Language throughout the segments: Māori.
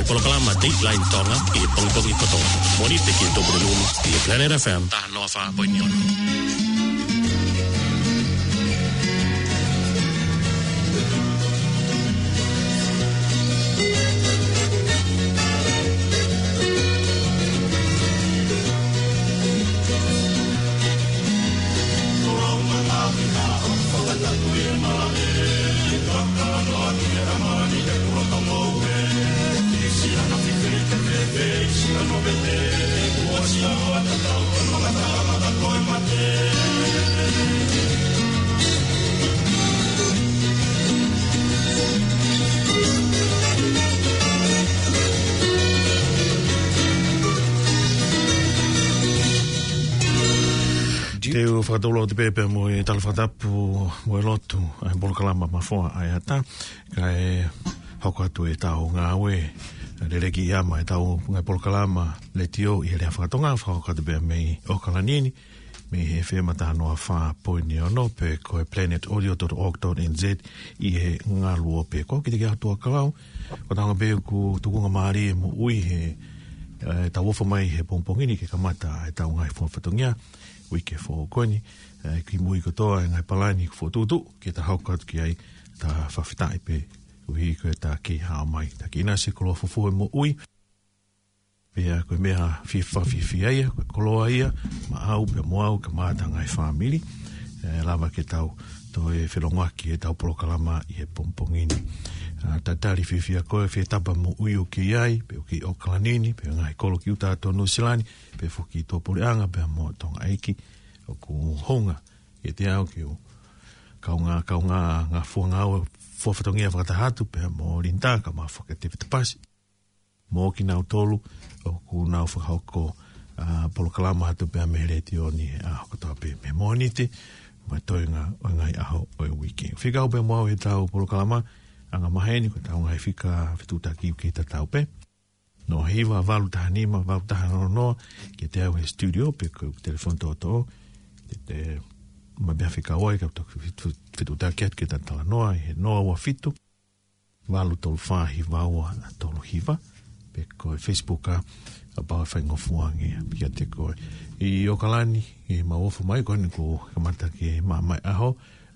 Polokalama Dateline Tonga i Pongpongi Kotonga. Moni te ki to Bruno i Planet FM ta no fa poinion. Teo whakatolo te pepe mo e talawhatapu mo e lotu ai Polokalama mawhoa ai ata ka e hauka atu e tau ngā we le reki i ama e tau ngai Polokalama le tio i rea whakatonga whakauka te pea mei o kalanini me he whemata noa wha poini ono pe koe planetaudio.org.nz i he ngā luo pe ko ki te kia atua kalau o tanga pe ku tukunga maari e mo ui he tau ofa mai he pongpongini ke kamata e tau ngai whatongia wike fo koni ki mui kotoa ngai palani fo tutu ki ta haukat ki ai ta whawhitai pe uhi koe ta ki hao mai ta ki ina se koloa fufu mo ui pea koe mea fifi aia koe koloa ia ma au pe mo au ka maata ngai whamili lava ke tau to e whelongaki e tau Polokalama i he pompongini ta tari fifia koe tapa mo ui o ki ai pe o ki o kalanini pe ngai kolo ki uta to no silani pe fuki to polianga pe mo tonga aiki o ku honga e te au ki o kaunga nga fuanga o fofatongia whakatahatu pe mo rintaka ma whakate pasi mo ki nau tolu o ku nau whakauko Polokalama hatu pe me reti o ni a hokotoa pe me monite ma toinga o ngai aho o e wiki whikau pe mo e tau Polokalama anga maheni ko tau ngai fika fituta ki ki ta tau pe no hiva valu tahanima valu tahano no ki te au he studio pe ko telefon to te ma bea fika oi ka to fituta ki ta tala noa he noa wa fitu valu tolu fahi vaua tolu hiva pe ko Facebook a ba whaingo fuangi pia te ko i o kalani i maofu mai ko ni ko kamata ki mai aho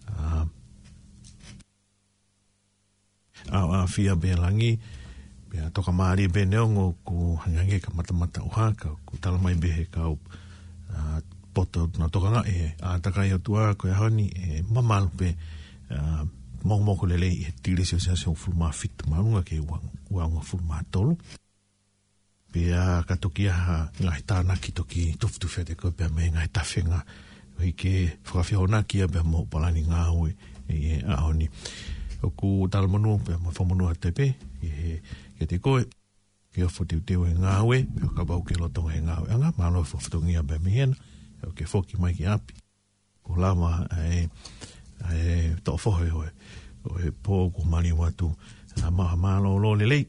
a fia belangi be toka mari be neongo ku hangange ka mata uhaka ku tala mai be ka poto na toka nga e a takai o tua ko hani e mamal pe mo ko lele e tire se se fulma fit manunga ke wa fulma tolu be a katokia nga tana ki toki tuftu fete ko pe me nga tafenga ke frafia ki be mo palani nga we e a honi o ku talmanu pe mo famonu atepe e te koe ke o fotiu teo e ngāwe pe o kabau ke lotonga e ngāwe anga malo e fotongia be mihena o ke foki mai ki api ko lama e to fohe o e po ku mani watu maha malo lo lelei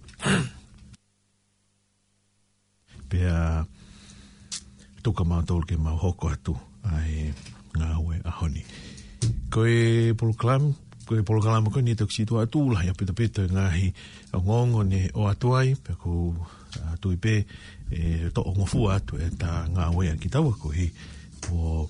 pe a tuka mātol ke mau hoko atu ai ngāwe ahoni koe Polokalama ko ni to situ atu la ya peta ngahi ngongo ne o atuai pe ko tuipe to ngofu atu eta ngawe ki tawa ko hi po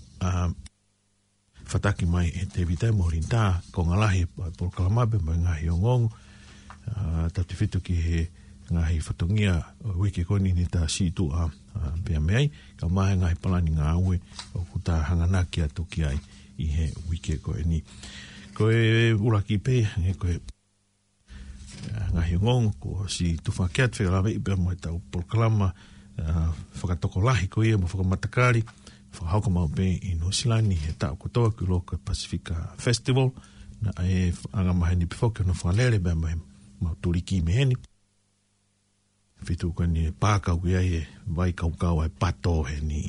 fataki mai te vita morinta ko ngalahi Polokalama be ngahi ngongo ta te fitu ki he ngahi fatongia wiki ko ni ta situ a pe mai ka mai ngahi palani ngawe o kuta hanganaki atu ki ai i he wiki ko ni koe uraki pe koe ngahi ngongo ko si tufakeat whekalawe i pia mo e tau Polokalama whakatoko lahi ko ia mo whakamatakari whakahauka mau pe i Nosilani he tau kotoa ki loko Pacifica Festival na e anga maheni pifoke no whalere pia mau turiki meheni fitu ka ni pākau ki ai e vai kaukau ai pato he ni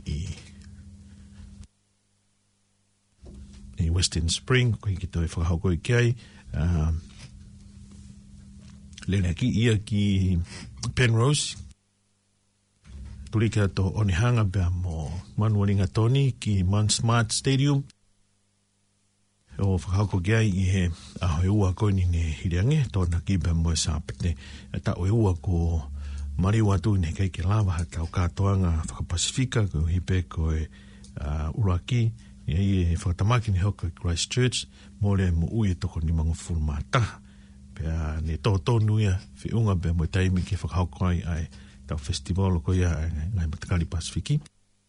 i Western Spring, ko ki toi whakahauko i kiai, lena ki ia ki Penrose, turika to onihanga bea mo manuaringa toni ki Man Smart Stadium, o whakako kia I he aho e ua koe ni ne hiriange tōna kipa mo sāpete ta o e ua ko mari watu ne kei ke lava hata o katoanga whakapasifika ko hipe ko e uraki e whakatamaki ni hoka Christchurch mo le mo ui toko ni mangofuru mata pea ne tōtonu ia whiunga pea mo taimi ke whakahoko ai tau festival ko ia ngai matakari Pasifiki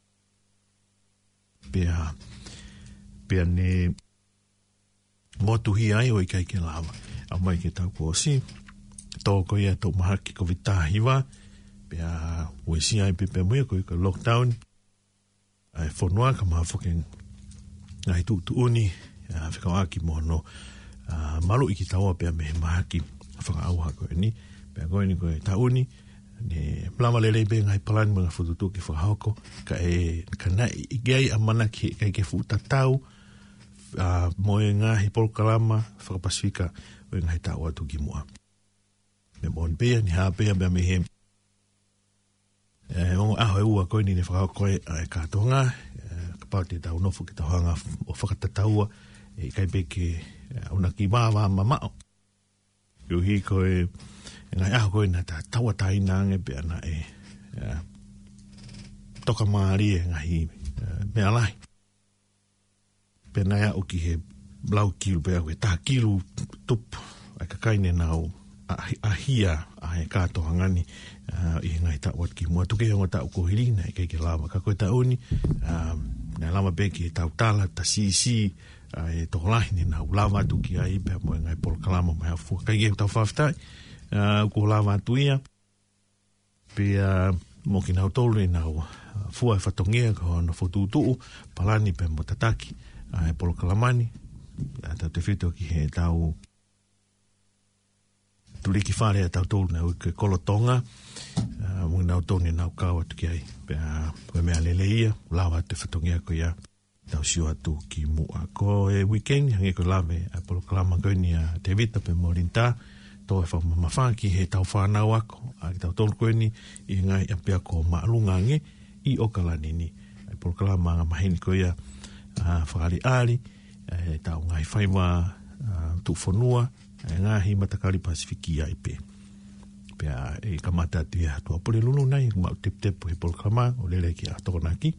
pea ne motuhi ai o I kai ke lava a mai ke tau kōsi tōko ia tau mahaki ko vitahiwa pea uesi ai pepe muia ko I ka lockdown ai whanua ka mahafoke ngai tuuni whikawaki mono malu I ki taua pea mehe mahaki whakaauha koe ni pea koe ni koe tauni ne plama lelei pe ngai palani mga whututu ki whakahoko ka nai I gei a mana ki kai ke whutatau moe ngahi polkalama whakapasifika o ngai tau atu ki mua me mon pea ni haa pea pea mehe ongo aho e ua koe ni ne whakahoko e kātonga pau te tau nofu ki tauhanga o whakatataua I kai peke una ki wawa mamao. Yuhi koe ngai aho koe na ta taua tainange pe ana toka maari ngai mea lai. Pe nai au ki he blau kilu pe au ta kilu tupu ai kakaine nau ahia ai katoa ngani I ngai taua ki mua tuke hongo tau kohirina I keike lava ka koe tauni na lama beki tau tala ta sisi e tokolahi ni nau lava atu ki ai pe mo ngai polkalama mai afua kai e tau whaftai ko lava atu ia pe mo ki nau tolu nau fua e whatongia ko na fotutuu palani pe mo tataki e polkalamani tau te whito ki he tau tuliki whare tau tolu nau ke kolotonga mo nau tolu nau kawa tu ki ai pe mea lele ia lava te whatongia ko ia tau sio atu ki mua ko e weekend hange ko lave a polokalama koe ni a te vita pe morinta to e whamamawha ki he tau whanau ako a ki tau tolu koe ni I ngai a pia ko maalungange I okalanini a polokalama nga mahini ko ia whakari ali tau ngai whaiwa tu whanua ngahi matakari Pasifiki ai pe pea e kamata atu ia tua pole lulu nai mau tep he polokalama o lele ki a tokonaki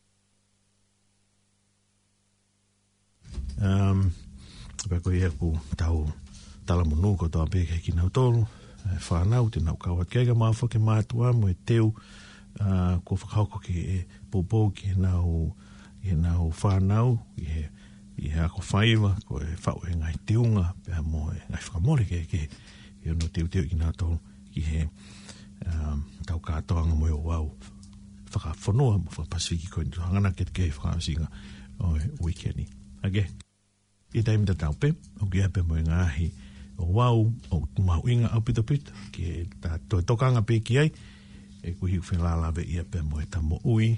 Pea koe ia ku tau talamunu ko toa peke ki nau tolu whanau te nau kawat kega mawhake mātua mo e teu ko whakahoko ki e popo ki he nau whanau I he ako whaiva ko e whau e ngai teunga pea mo e ngai whakamore ke ono teu ki nau tolu ki he tau kātoanga mo e o wau whakawhanua mo whakapasiki koe ni hangana ke te whakasinga o e weekendi I taimi ta taupe, o ki ape mo ngahi o wau, o mau inga au pita ki ta toi tokanga pe ki ai, e kuhi whenalawe I ape mo e tamo ui.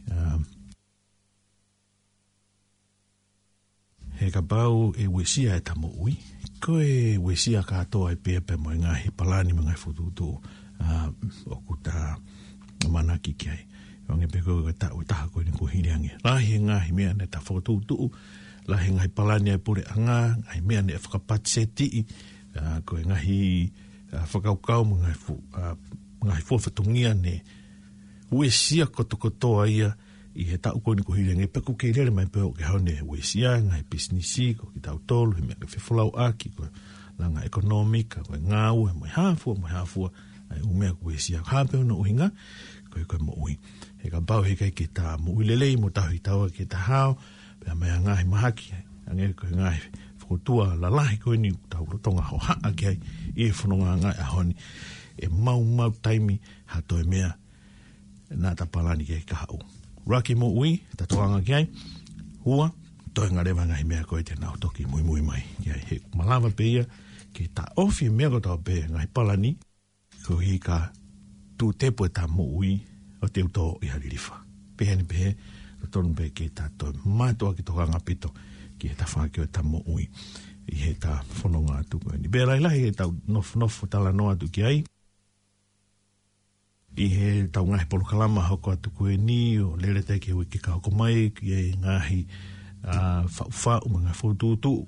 He ka pau e wesia e tamo ui, ko e wesia katoa e pe ape mo ngahi palani mo ngai fututu o kuta manaki ki ai. Wange pe koe ta o taha koe ni kuhiriangi. Lahi ngahi mea ne ta fututu, lahi ngai palani ai pure anga, ngai mea ne whakapatseti ko e ngahi whakaukau mo ngai fuafatungia ne uesia kotokotoa ia I he tau koe ni kuhiria ngai peku kei rere mai peo ke haone uesia, ngai businessi, ko ki tau tolu, he mea ke whiwhalau aki, ko langa ekonomika, ko ngāu, he mai hāfua, ai umea uesia, hāpeo no uhinga, koe mo ui. He ka bau he kai ke tā mo uilelei, mo tahu I taua ke tā hao, pea mai ngahi mahaki, ange koe ngahi whakotua lalahi koe ni tau rotonga ho haa ki ai, I whanonga ngai ahoni, e mau taimi hato e mea, nā ta palani ke ka hau. Raki mo ui, ta toanga ki ai, hua, toi ngā rewa ngahi mea koe te nao toki mui mai, ki ai he malawa pe ia, ke ta ofi mea ko tau pe ngahi palani, ko hi ka tu tepo e ta mo ui, o te uto I haririfa. Peheni pehe, tonu pe ke ta toi mātua ki toka ngapito ki he ta whakio e ta mo ui I he ta whanonga atu koe ni. Bea lailahi e tau nofu tala no atu ki ai I he tau ngahi polokalama hoko atu koe ni o lere te ke wiki ka hoko mai ki e ngahi whau mga whututu.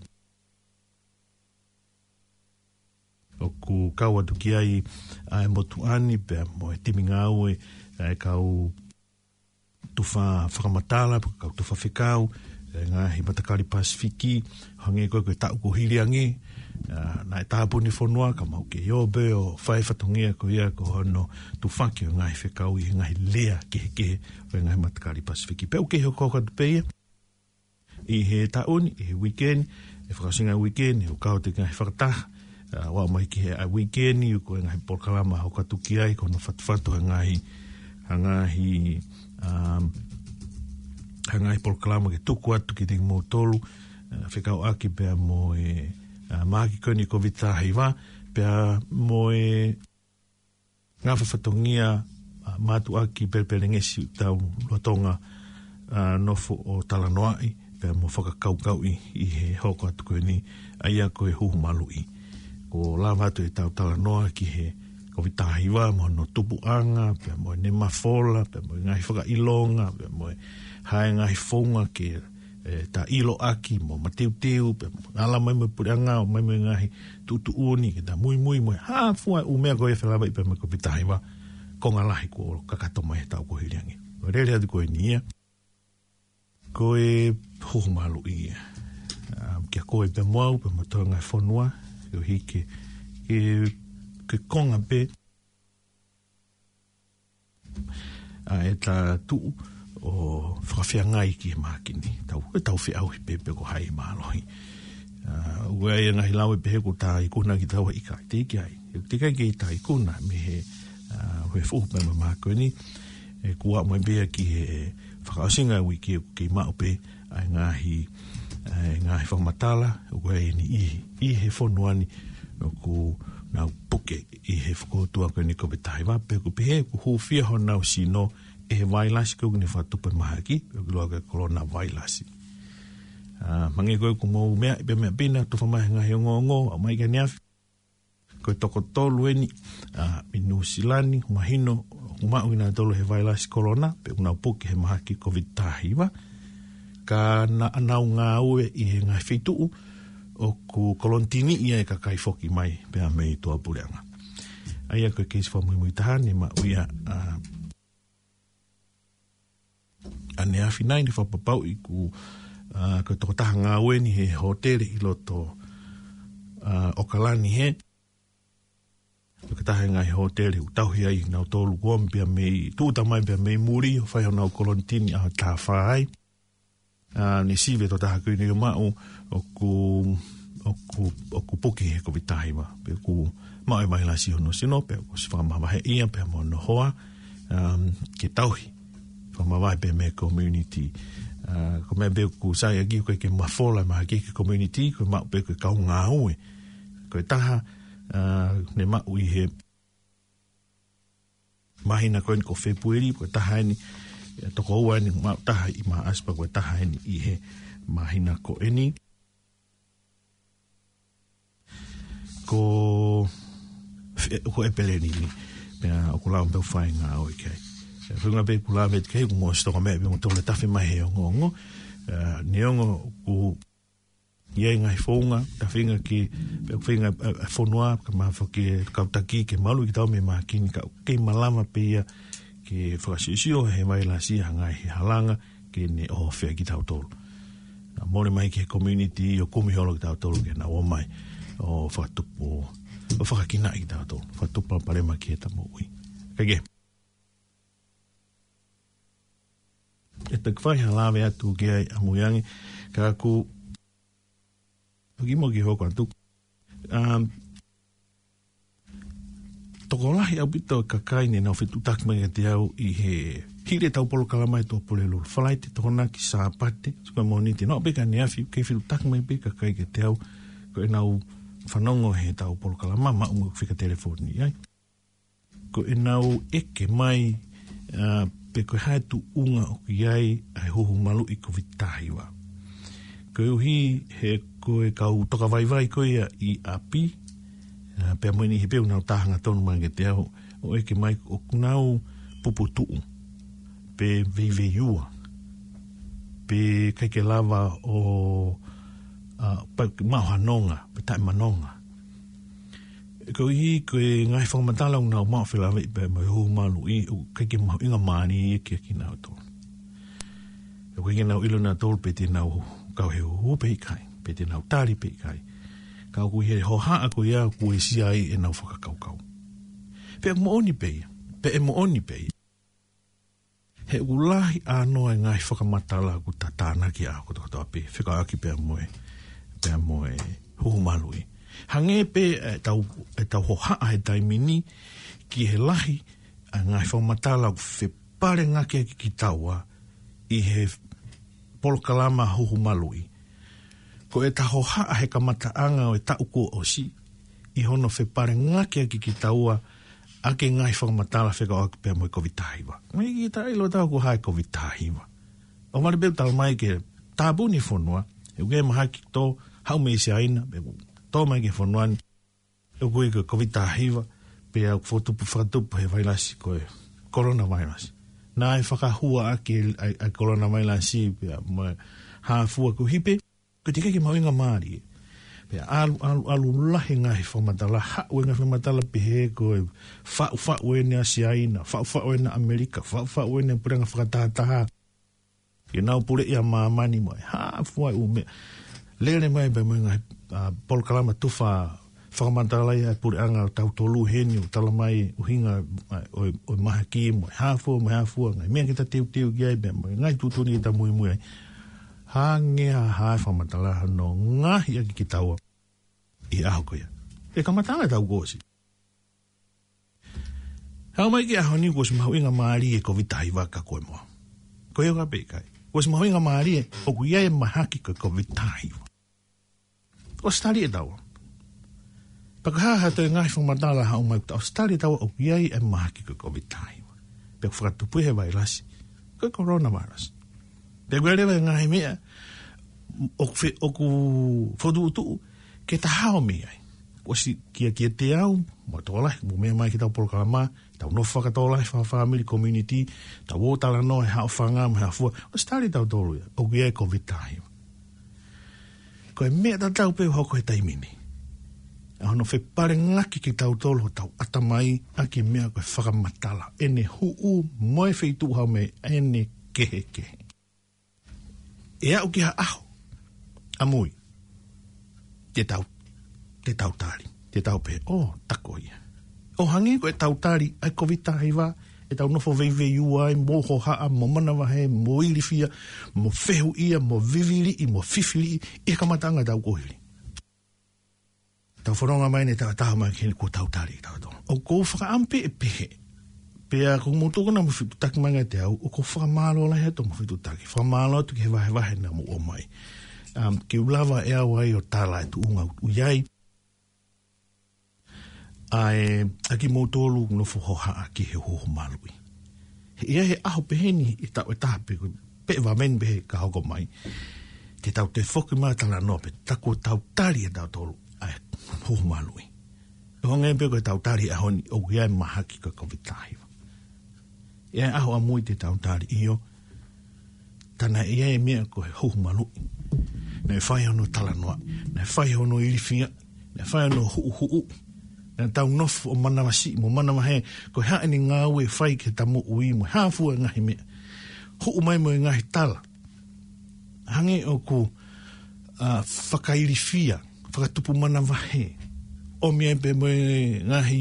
O ku kaua tuki ai ai motuani pe mo e timi ngau e kau tufa whakamatala, kau tufa whikau, ngahi Matakari Pasifiki, hange koe koe tau ko hiri ange, na e tāpuni whanua, ka mau ke iobe o whai whatongia ko ia ko hono tufaki o ngahi whikau i ngahi lea kehe o ngahi Matakari Pasifiki. Peu kehe o koka tupeia, i he tauni, i he weekend, e whakasinga weekend, e o kau te ngahi whakataha, wa mai ki he a weekend, i ko ngahi Polokalama ho katuki ai, kono whatwhatu hangahi Polokalama ke tuku atu ki te mō tolu, whikau aki pia mo e māki koni ko vitahi wā, pia mo e ngā whawhatongia mātu aki perepere ngesi tau lotonga nofo o Talanoai, pia mo whakakaukau i he hoko atu koni, aia ko e huhumalui. Ko lawa atu e tau Talanoa ki he ko vitahiwa, mo no tupuanga, pia mo ne mafola, pia mo ngahi whakailonga, pia mo hae ngahi whaunga ke ta ilo aki, mo mateu, pia mo ngala mai mo purianga, o mai mo ngahi tutuuni, ke ta mui, mo fua umea koe whelawa i pia mo ko vitahiwa, ko ngalahi ko kakato mai tau ko hiriangi. O rere atu koe nia, koe huhumalu i kia koe pia moau, pia mo toa ngai whanua, o hiki ke konga pe e ta tu o whakawhia ngai ki he mākini tau whiau hi pepe ko hai mālohi ua e ngahi lau e pehe ko tā ikuna ki tau ika te iki ai te kai ki tā ikuna me he fuhu pe ma mākoni e kua mai bea ki he whakaosinga wiki ki mao pe ai ngahi whamatala, ua e ni i he whonuani o ku nau puke i he whakotua koe ni ko betahi wape, ku pehe ku hūwhia ho nau sino e he wailasi koe ni whatupa mahaki, o ku loa koe korona wailasi. Mange koe ku mou mea, ipe mea pina, tuwha mahi ngahi o ngongo, au mai ka niafi, koe toko tolu eni, minu silani, humahino, humau ina tolu he wailasi korona, pe ku nau puke he mahaki ko betahi wa, ka anau ngā ue i he ngai whituu o ku kolontini ia e ka kai foki mai pēr mei toa pureanga. Aia koe keisi whamui tahani ma uia ane awhi nai ni whapapau i ku koe toko taha ngā ue ni he hotele i loto o kalani he. Koe taha ngai hotele u tauhi ai nau tolu kuam pēr mei tūta mai pēr mei muri o whai o nau kolontini a tā whai. Ni siwe to taha kuini o mau o ku puki he ko vitahiwa. Pe ku mau e maila si hono sino, pe ku si whamamahe ia, pe mo no hoa, ke tauhi. Whamamahe pe me community. Ko mea pe ku sai agi koe ke mafola maha ke community, koe mau pe koe kau ngā ue. Koe taha, ne mau i he mahina koe ni ko whepueri, koe taha ni, toko ua ni mau taha i maa aspa koe taha ni i he mahina ko eni. Ko epeleni ni, pēna o kula mpeu whai ngā oi kei. Runga pe kula me te kei, kumo stoka mea, pe mo tole tawhi mai he o ngongo. Ni ongo ku iei ngai whaunga, ta whinga ki, pe whinga whanua, ka maa whaki kautaki ke malu ki tau me maa kini, ka kei malama pe ia, ke whakasisio he waila si hangai he halanga ke ne o whea ki tau tolu. Mone mai ke community o kumiholo ki tau tolu ke na o mai o whakatupo o whakakina ki tau tolu. Whakatupa parema ki he tamo ui. Kage. E te kwhai halawe atu ke ai amuyangi ka ku pagimo ki hoko atu. Toko lahi au pito kakai ne nau whetu takmanga te au i he hire tau Polokalama e tō pole lulu. Whalai te toko naki sāpate, suka mōni te nao peka ne awhi, kei whetu takmanga pe kakai ke te au, ko e nau whanongo he tau Polokalama, ma unga whika telefoni ai. Ko e nau eke mai, pe koe hae tu unga o ki ai, ai huhu malu i ko vitahiwa. Ko e uhi he koe kau toka vai koe i api, pea moini he peu nau tahanga tonu mange te au o eke mai o kunau puputuu pe veiveiua pe kai ke lava o pa mahanonga pe tai manonga ko i ko ngai fongatala na ma fela pe mai ho malu i kai ke ma inga mani ke kina to ko ke na ilo na tol pe te na ka he ho pe kai pe te na tali pe kai ka ku he ho ha ko ia ku si ai e na foka kau pe mo oni pe he ulahi ano e ngai whakamatala ku tatana ki a ko to pe whika aki pe moe hu malui hange pe tau ho ha e taimini ki he lahi a ngai whakamatala ku whi pare ngaki ki taua i he polokalama hu malui ko e taho ha he kamataanga o e tauko o si i hono whi pare ngaki ki taua ake ngai whakamatala whika aki pe moe kovitahiwa. Mai ki ta ilo tau ko hai kovitahiwa. O mare beu tau mai ke tabu ni whanua, e uke maha ki tō, hau mei se aina, tō mai ke whanua ni, e uke ke kovitahiwa, pe au whotupu whakatupu he vailasi ko e coronavirus. Nā e whakahua ake a coronavirus pe moe hāfua ku hipe, ko te keke mawinga maari pe alu lahi ngahi whamatala haue ngahi whamatala pihe ko e whau ene Asiaina, whau ene Amerika, whau ene puranga whakatataha ki nau pure ia maamani moe hafua ume lere mai pe moe ngahi polokalama tuwha whakamatala ia pure anga tau tolu heni o tala mai uhinga o maha ki moe hafua ngai mea kita teu ki ai pe moe ngai tutuni kita mui hange ha whamatala no ngahi aki ki taua i aho koia. E kamatanga tau gosi. Hau mai ki aho ni gosi mahu inga maari e kovitahi waka koe moa. Koe oka pekai. Gosi mahu inga maari e oku ia e mahaki koe kovitahi wa. O stari e taua. Pakahaha toi ngahi whamatala hau mai o stari e taua oku ia e mahaki koe kovitahi wa. Pek whakatupu he vailasi. Koe coronavirus. Te guerewa ngahi mea, oku whodu ke tahao mea. Osi kia te au, mo tōlai, mo mea mai ki tau polokalama, tau no whakatōlai, family, community, tau o tala no, he hao whanga, me hao fua, o stari tau tōlu ia, oku ia e COVID-19. Ko e mea tau peo hoko he taimini. A hono whepare ngaki ki tau tōlu, tau atamai, aki mea koe whakamatala, ene huu, moe wheitu hao me, ene kehe. E au ki ha aho, amui, te tau tari, te tau pe, tako ia. O hangi ko e tau tari, ai kovitahi wa, e tau nofo veivei uai, mo ho haa, mo manawahe, mo ilifia, mo whehu ia, mo vivili, mo fifili, e kamatanga tau kohili. Tau whanonga mai ne tau mai kene ko tau tari, o ko whakaampe e pehe, pea kung motoko na mawhitu taki manga te au, o ko whakamalo la hea to mawhitu taki. Whakamalo tu ke wahe na mo o mai. Ke ulawa e awai o tāla e tu unga uyai. Aki motolu no fuhoha ki he hoho malui. Ia he aho peheni i tau e taha pe wamen behe ka hoko mai. Te tau te whoki maa tala no pe tako tau tari e tau tolu ai hoho malui. Honga e peko e tau tari a honi o iai mahaki ka kovitahiwa. Ia aho a mui te tau tari iyo, tana ia e mea ko he hohu malui. Nei whai hono talanoa, nei whai hono ilifia, nei whai hono huu, nei tau nofu o manawa si, mo manawa he, ko hea ni ngāwe whai ke tamu ui mo, hāfua ngahi mea. Huu mai mo e ngahi tala. Hange o ku whakailifia, whakatupu manawa he, o mea pe mo e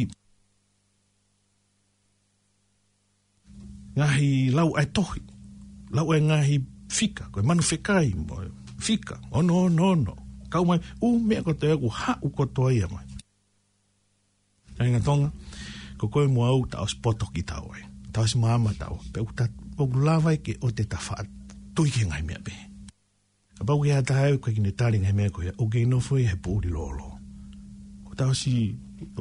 ngahi lau ai tohi, lau ai ngahi fika, koe manu whikai mo, fika, no, kau mai, mea koto e ku hau koto ia mai. Ainga tonga, ko koe mo au tau spoto ki tau ai, tau si maama tau, pe u lawai ke o te tawha, tui ke ngai mea pe. Ka pau ki hata hau, koe ki ne tari ngai mea koe, o ke inofo i he pūri lolo. Ko tau si,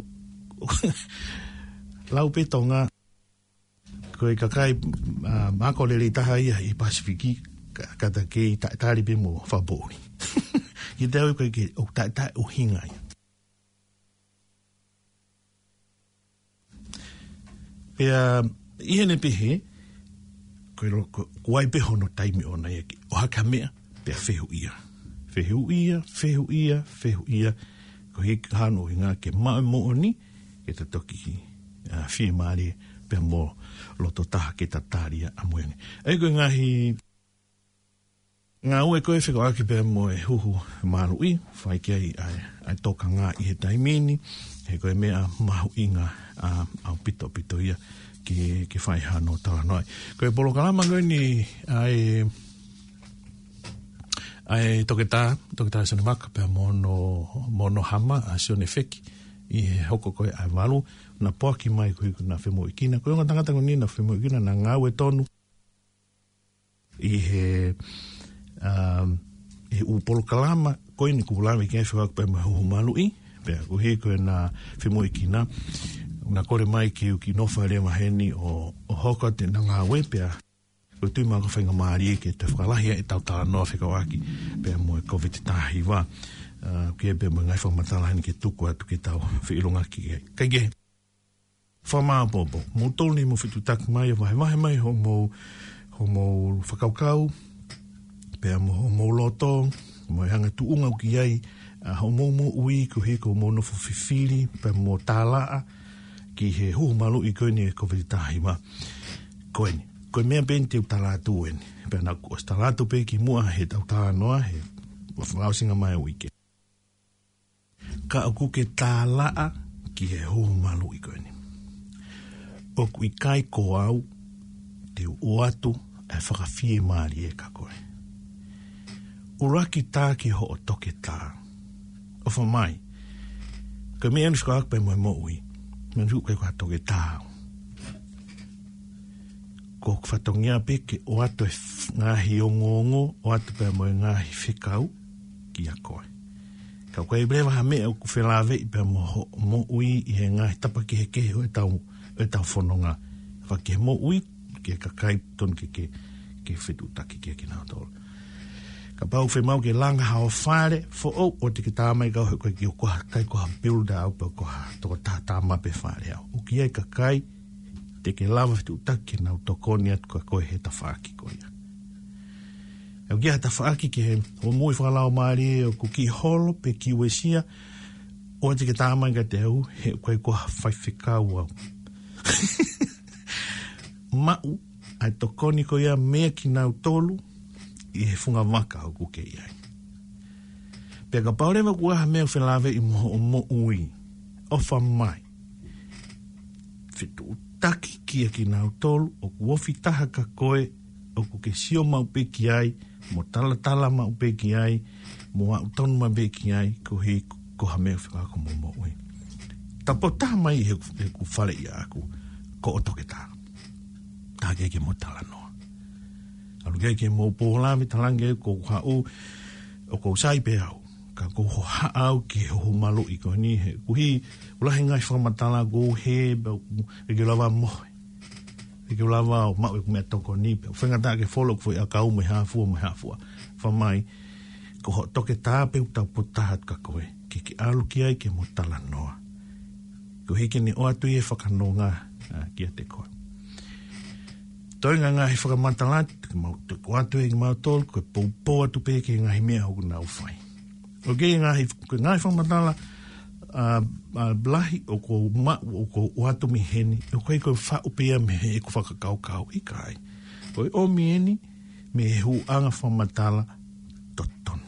lau pe tonga, koe kakai mako lele taha ia i Pasifiki kata ke i tāri pe mo whabori. Ki te au koe ke o tai o hinga ia. Pea ihene pehe, koe wai peho no taimi ona ia ki o haka mea, pea whehu ia. Whehu ia, ko hiki hano i ngā ke mai mooni, ke ta toki whie maari, pea mo loto taha ke ta tāria a moene. Ei koe ngā ue koe whiko aki pea mo e huhu maru i, whai ki ai toka ngā i he taimini, he koe mea mahu i ngā au pito ia ki whai hano tala noi. Koe polo kalama koe ni ai toke tā sana maka pea mono hama a sione wheki i he hoko koe ai walu na poaki mai koe na whemo i kina. Koe unga tangata koe ni na whemo i kina na ngā ue tonu i he upolo kalama koe ni kupulami kia whiwaka pea mahu malu i pea koe koe na whemo i kina na kore mai ki uki nofa rea maheni o hoka te na ngā ue pea koe tui maka whainga maari e ke te whakalahia e tau tala noa whikawaki pea moe COVID tahi wā kia pea moe ngai whamatala hini ke tuku atu ke tau whiilonga ki kai ke whamaa popo mo tolni mo whitutaki mai e wahe mai ho mo whakaukau pea mo loto mo hanga tuunga uki ai ho mo ui ko he ko mo no fifiri pea mo tālaa ki he huhumalu i koe ni e COVID tahi wā koe mea pente u talatu eni. Pea na kua talatu pe ki mua he tau tā noa he whangausinga mai wike. Ka aku ke tālaa ki he huhumalu i koe ni. O kui kai ko au te uatu e whakawhie maari e ka koe. Uraki tā ki ho o toke tā. O whamai. Koe mea nusko akpe moe mo ui. Mea nusko kai kua toke tā. Ko whatongia peke o ato e ngahi o ngongo, o ato pēr moe ngahi whikau ki a koe. Kau koe brewa ha mea o ku whelawe i pēr mo ui i he ngahi tapa ki he kehe o e tau whanonga. Whake mo ui ki e kakai ton ke whitu taki ki e ki nao tolo. Ka pau whemau ke langa hao whare, o te ki tāmai kau he koe ki o koha kai koha builder au pēr koha toko tātama pe whare au. O ki e kakai, te ke lava fitu taki nau tokoni atu ka koe he tawhaaki koe. Au kia tawhaaki ki he o mui whakalao maari o ku ki holo pe ki uesia o te ke tāmai ka te au he koe koha whaiwhikau au. Mau ai tokoni koe ia mea ki nau tolu i he whunga waka au ku ke iai. Pea ka paurewa kuaha mea whelawe i mo ui o whamai. Fitu taki kia ki nau tolu, o ku ofi taha ka koe, o ku ke sio mau pe ki ai, mo tala mau pe ki ai, mo au tonu mau pe ki ai, ko he ko ha mea whiwako mo ui. Tapo taha mai he ku whare i aku, ko o toke taha. Taha ke mo tala noa. Alu ke mo pōlami talange, ko hau, o ko sai pe au. Ka ko haau ki ho malu i ko ni he kuhi ulahi ngai whamatala go he e ke lava mohe e ke lava o mau e kumea toko ni pe whengata ke follow fo a kau me hafua whamai ko ho toke tāpe u tau potahat ka koe ki alu ki ai ke mo tala noa ko hiki ni o atu i e whakanonga ki a te koe toinga ngahi whakamatala ko atu e ki mau tol ko pou atu pe ke ngahi mea hoku nau whai o kei ngahi whamatala blahi o ko watu miheni o koe koe whaupea me he ko whakakau i kai koe o miheni me he huanga whamatala toton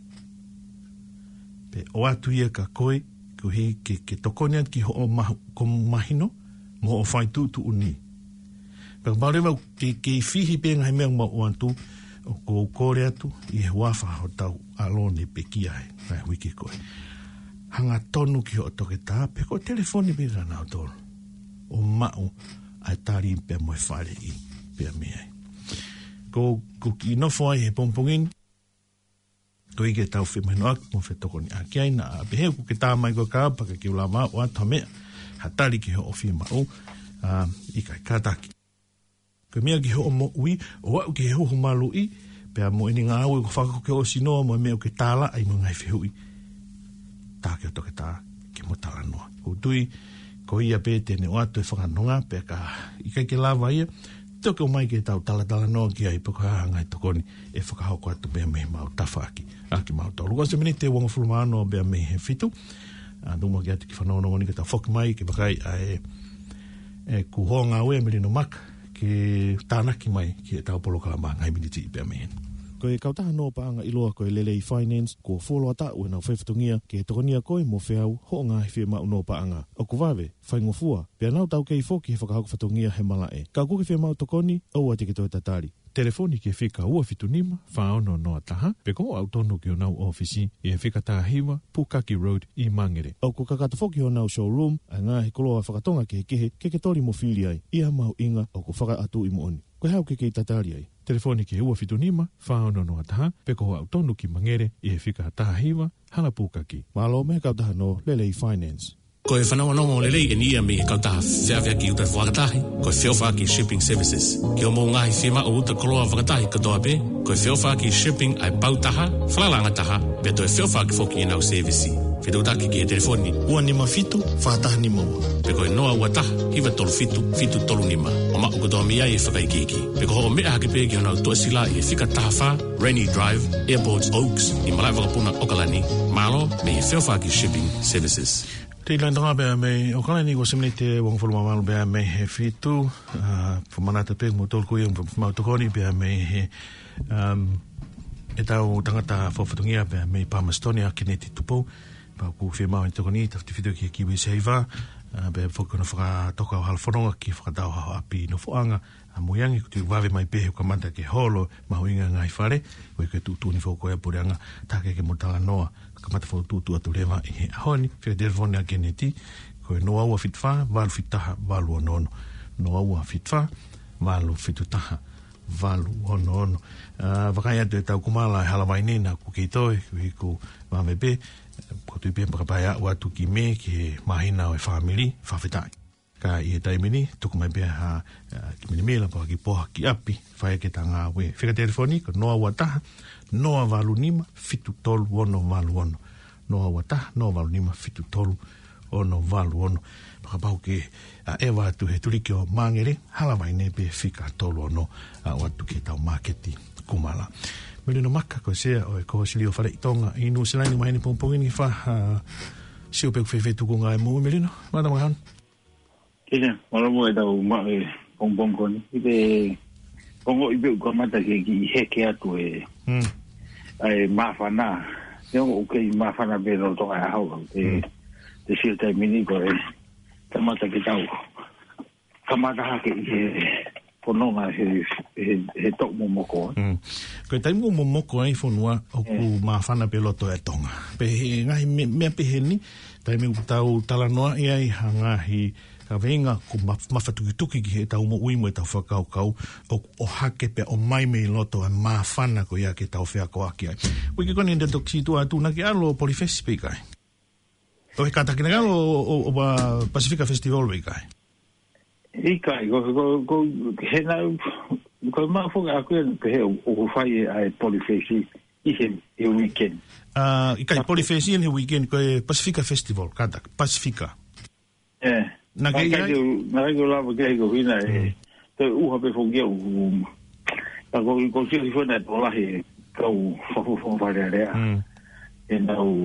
pe o atu ia ka koe ko he ke tokoniat ki ho o mahino mo o whai tutu uni pe marewa ke whihi pe ngahi mea ma o antu o ko kore atu i he wafa ho tau alone pe ki ai nai wiki koe. Hanga tonu ki ho toke tā, pe ko telefoni pe rana o tolu. O mau ai tari pe moe whare i pe a mea. Ko ki nofo ai he pompongin, ko i ke tau whemeno aku mo whetoko ni aki ai na a pehe ku ke tā mai ko ka paka ki ula maa o ata mea, hatari ki ho o whemau i kai kātaki. Ko mea ki ho o mo ui, o au ki he ho malu i, pea mo ini ngā aue ko whakako ke o sinoa mo mea o ke tāla ai mo ngai whihui. Tā ke o toke tā, ke mo tala noa. Ko tui, ko ia pē tēne o atu e whakanonga, pea ka ikai ke lava ia, toko mai ke tau tala no ki ai poko hanga tokoni e whakahoko atu bea me mau tawhaki aki mau tolu ko se minite wonga fulmano bea me he fitu numa ki atu ki whanono ni ke tau whoki mai ke bakai e kuhonga ue milino maka ke tānaki mai ki e tau polokala maa ngai miniti bea me heni ko e kautaha no paanga iloa ko e Lelei Finance ko folo ata ue nau whewhitungia ke tokonia koe mo whiau ho ngā hewhi mau no paanga. O kuwawe, whaingofua, pia nau tau kei foki he whakahauka whatungia he malae. Ka kuki whi mau tokoni, au ati ke toi tatari. Telefoni ke whika ua fitunima, whaono noa taha, pe ko au tono ki o nau ofisi, e whika taha hiwa, Pukaki Road i Mangere. Au ko kakata foki o nau showroom, a ngā he koloa whakatonga ke kehe, ke tori mo whili ai, ia mau inga, au ko whaka atu i mo oni. Ko hau ke tatari ai. Telefoni ke ua fitunima, whaono noa taha, pe ko au tono ki Mangere, e whika taha hiwa, hala Pukaki. Malo me kautaha no Lelei Finance. Ko e whanawa nongo lelei e nia me e kautaha whiawhia ki uta whakatahi, ko e whiawha ki shipping services. Ki o mō ngahi whima o uta koloa whakatahi katoa pe, ko e whiawha ki shipping ai pautaha, whalalanga taha, pe to e whiawha ki whoki e nau service. Whitautaki ki e telefoni, ua nima fitu, whataha nima ua. Pe ko e noa ua taha, hiwa tolu fitu, fitu tolu nima. O maa katoa mi ai e whakaikiki. Pe ko ho mea hake pe ki o nau tuasila i e whika taha wha, Rainy Drive, Airports Oaks, i malai wakapuna Okalani, malo me e whiawha ki shipping services. Te ilandonga bea me, o kalani ko semne te wangfulu mamalu bea me he fitu, whamanata pe mo tolku i mautokoni bea me he, e tau tangata whawhatungia bea me Palmestonia kineti tupo, pa ku whimau i tokoni, tafti fitu ki kiwi seiva, bea whakuna whakatoka o halwhanonga ki whakatau hao api no whoanga, moiangi ku te wawe mai pehe o kamata ke holo, mahuinga ngai whare, koe ke tūtūni whoko e pureanga, take ke motala noa, kamata whau tūtū atu lewa i he ahoni, whika telefoni a keneti, koe noa ua fitwha, walu fitaha, walu onono. Noa ua fitwha, walu fitutaha, walu onono. Wakai atu e tau kumala e halawai nena ku keitoe, ku wawe pe, ko tui pe mpakapaya watu ki me, ki he mahina o e whamili, whawhitai. Ka i he taimini, tuku mai bea ha ki minimila pa ki poha ki api, whaia ke ta ngā we. Whika telefoni, ko noa ua taha, noa walu nima, fitu tolu ono walu ono. Noa ua taha, noa walu nima, fitu tolu ono walu ono. Pakapau ke e watu he turiki o Mangere, halawai ne pe whika tolu ono watu ke tau marketi kumala. Melino maka ko sea o e koho sili o whare i tonga i Nusilani mahini pongpongini wha si o peku whewhe tuku ngā e mua Melino. Mata mga hanu? Kena, malamu e tau maa e pongpongkoni. Ite kongo i beu kamata ke ki heke atu e mawhana. Niongo uke i mawhana be no tonga e hau. Te sio tai mini ko e kamata ke tau. Kamata hake i he pononga he tok momoko. Koe taimu momoko ai whanua o ku mawhana be loto e tonga. Pe he ngahi mea pehe ni, taimu tau talanoa e ai hangahi ka venga ko mawhatuki ki he tau mo uimu e tau whakaukau o hake pe o mai mei loto e mawhana ko ia ke tau whiako aki ai. Wiki koni nda toksi tua atu na ki alo Polifest pe kai? O he katakina kai o Pacifica Festival pe kai? I kai, ko he nau, ko mawhunga aku e ke he o whai e Polifest i he weekend. I kai Polifest i he weekend ko e Pacifica Festival, katak, Pacifica. Ngai ko lava ke ko hina e te uha pe fongia ta ko si fona to la he ko fo varia e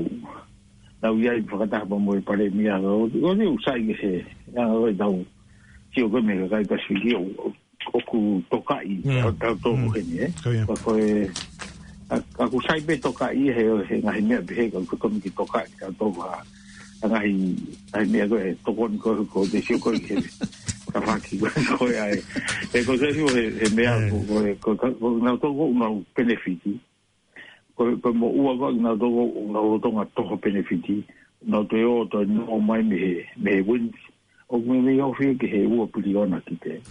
nau ia i whakataha pa mo i pare mia o ni usai ke he ya o dau si o ko me ka ka sigi o ku tokai o to he pa ko e aku sai pe tokai he ngai me be ko ki tokai ka to ha ai mea koe tokon ko te sio koe ke ka whaki koe ai e ko se he mea ko nau toko unau benefiti ko mo ua koe nau toko unau tonga toho benefiti nau te o to no mai me wins o me ofi ke he ua piliona ki te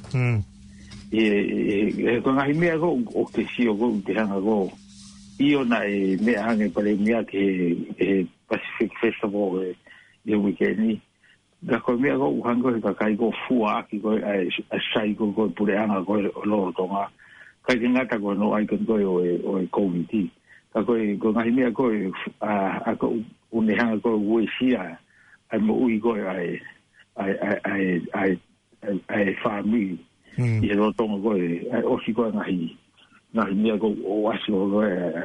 e ko ngai mea ko o te sio ko te hanga ko io na e mea hange pare mea ke Pacific Festival e weekend da ko mea ko hango ka kai ko fua ki ko ai sai ko pureanga ko lo tonga kai ngata ko no ai ko o COVID ka ko ngai mea ko a ko unehanga ko wesia ai mo ui ko ai family i lo tonga ko o si ko ngai ni ko o asi ko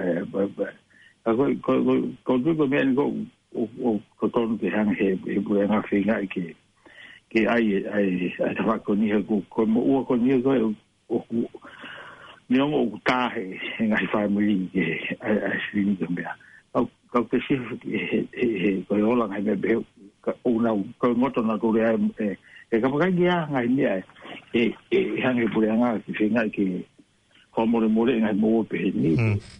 ko men ko ton ke hang he bu nga finga ke ai ta ko ni ko mo ko ni ko ni o ta he ngai family ke ai sini ke mea ka ke si ko ola ngai be o na ko moto na ko e ka pakai dia ngai ni hang he bu nga finga ke ko mo ngai mo pe ni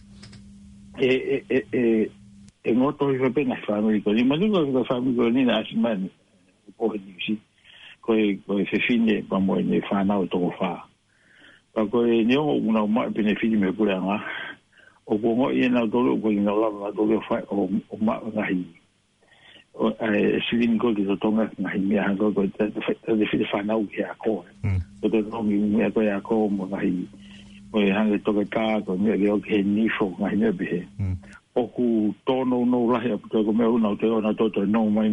e ngoto i vape ngai family ko ni manu ko family ko ni na asman ko ni si ko se fine pa mo ni fa na o to fa pa ko ni o una ma benefici me pura nga o ko ngo i na do ko ni na la do fa o ma ngai o silin ko ki to tonga ngai mi ha ko de fa na o ya ko to no mi ko ya ko mo ngai o hanga to ka ko me ge o ke ni fo ngai ne be o ku tono no la he to me una te ona to no mai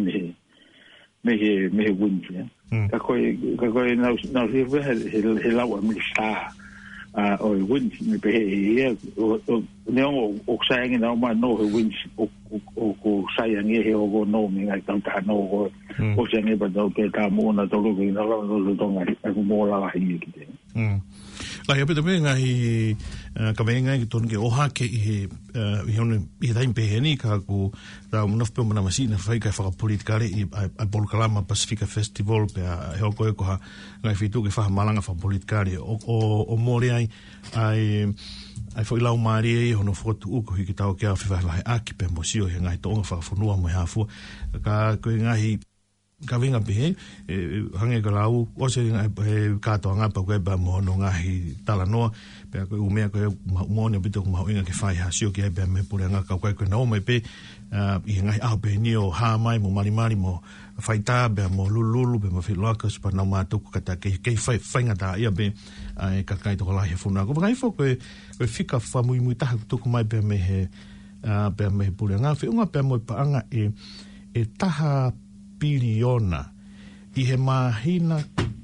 me wunji ka ko na se he la wa mi sta o wunji me be o ne o sai ngi na ma no he wunji o sai ngi he o no mi ngai ta no o se ngi ba do ke ta mo na to lo ke na lo to ngai ko mo la hi ki la ia pete venga i ka venga i ton ke oha ke i i dai peheni ka ku ra una fe mana masina fai ka fa politikare i a Polkalama Pacifica Festival pe a he ko ha ngai fitu ke fa malanga fa politikare o mori ai foi lau mari e hono fotu uko ki tau ke a fa la aki pe mosio he ngai tonga fa funua mo ha fu ka ko ngai ka venga pe hange ka lau o se ka to nga pa ko ba mo no nga hi tala no pe ko me ko mo ne bito mo inga ke fai ha sio ke be me pure nga ka ko no me pe i nga a pe ni o ha mai mo mari mo fai ta be mo lulu be mo fi lokas pa na ma to ka ta ke fai nga ta ia be ka kai to la he funa ko ngai fo ko fika fa muy ta to ko mai be me he be me pure nga fi nga pe mo pa nga e taha piliona i he mahina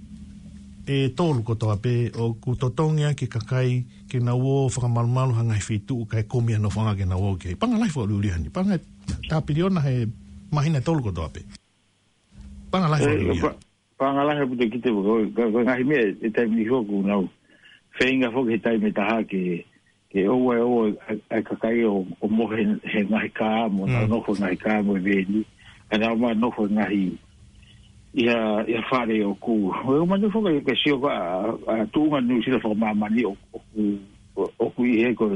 e tolu ko toa pe o kutotongia ki kakai ke na wo whakamalmalu hanga i fitu kai komia no whanga ke na wo ke panga lai wha liurihani panga ta piliona he mahina tolu ko toa pe panga lai wha liurihani panga lai puto kite ko ngahi mea e taimi ni hoku nau whenga hoku he taimi taha ke oa ai kakai o mohe he ngahi ka mo na nofo ngahi ka mo e veni ana ma no fo ngahi ia fare o ku o ma no fo ke sio ka tu nga ni sila fo ma mani o ku e ko